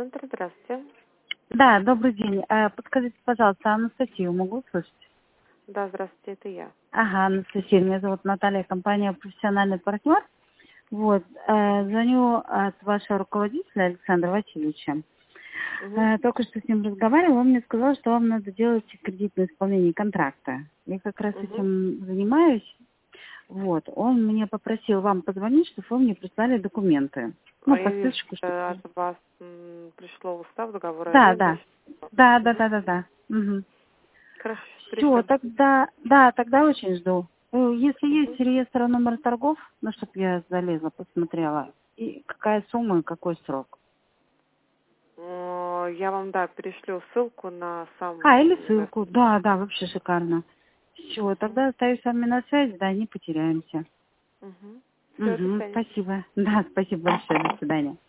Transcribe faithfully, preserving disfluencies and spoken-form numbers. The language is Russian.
центр, здравствуйте. Да, добрый день. Э, Подскажите, пожалуйста, Анастасию могу слышать? Да, здравствуйте, это я. Ага, Анастасия, меня зовут Наталья, компания «Профессиональный партнер». Вот, э, звоню от вашего руководителя Александра Васильевича. Угу. Э, только что с ним разговаривала, он мне сказал, что вам надо делать кредитное исполнение контракта. Я как раз Угу. этим занимаюсь. Вот, он мне попросил вам позвонить, чтобы вы мне прислали документы. Ну, А я по вижу, ссылочку, что чтобы... от вас м, пришло устав договора Да, аренды. да. Да, да, Угу. да, да, да. Мгм. Хорошо, Все, пришлем. тогда, да, тогда очень жду. Э, Если есть Угу. реестр номер торгов, ну, чтобы я залезла, посмотрела, и какая сумма и какой срок. Я вам, да, перешлю ссылку на сам А, или инвест. ссылку. Да, да, вообще шикарно. Все, Угу. тогда остаюсь с вами на связи, да, не потеряемся. Угу. Все, до Угу, свидания. спасибо. Да, спасибо большое, до свидания.